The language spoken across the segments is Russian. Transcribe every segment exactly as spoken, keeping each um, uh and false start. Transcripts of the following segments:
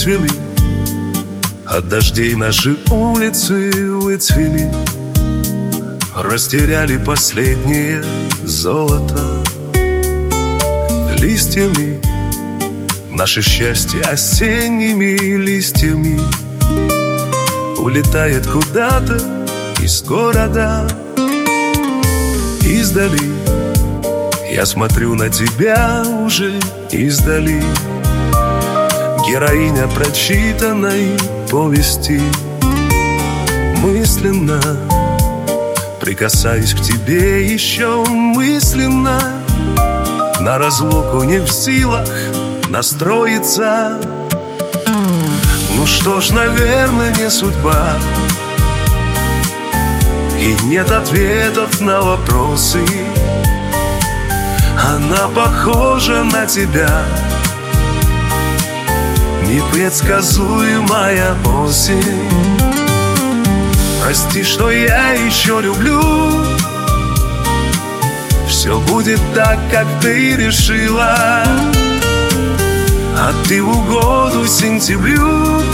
выцвели, от дождей наши улицы выцвели, растеряли последнее золото. Листьями наше счастье осенними листьями улетает куда-то из города. Издали я смотрю на тебя уже издали, героиня прочитанной повести. Мысленно прикасаюсь к тебе еще мысленно, на разлуку не в силах настроиться. Ну что ж, наверное, не судьба, и нет ответов на вопросы. Она похожа на тебя, непредсказуемая осень. Прости, что я еще люблю, все будет так, как ты решила, а ты в угоду сентябрю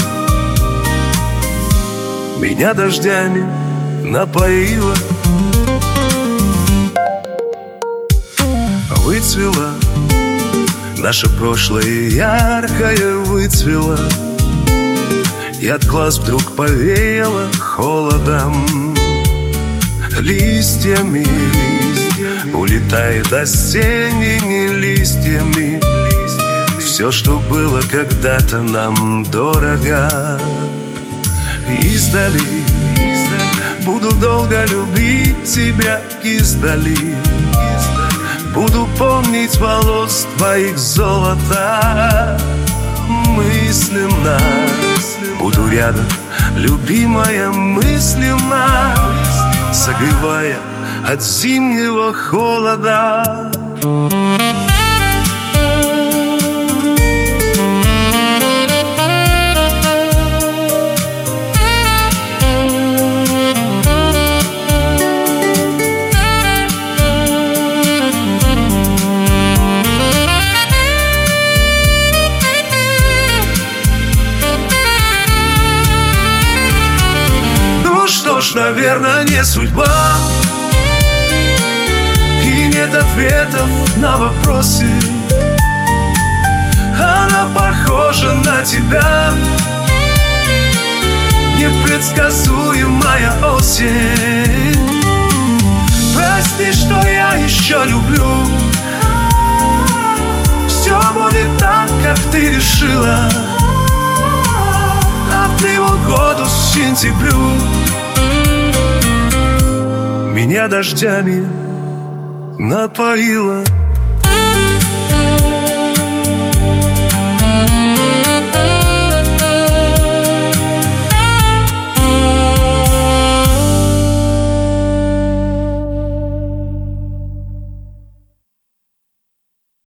меня дождями напоила. Выцвела наше прошлое яркое, выцвела, и от глаз вдруг повеяло холодом. Листьями улетает осенними листьями все, что было когда-то нам дорого. Издали буду долго любить тебя издали, буду помнить волос твоих золота. Мысленно буду рядом, любимая, мысленно, согревая от зимнего холода. Что ж, наверное, не судьба, и нет ответов на вопросы. Она похожа на тебя, непредсказуемая осень. Прости, что я еще люблю, все будет так, как ты решила, а ты в угоду сентябрю меня дождями напоила.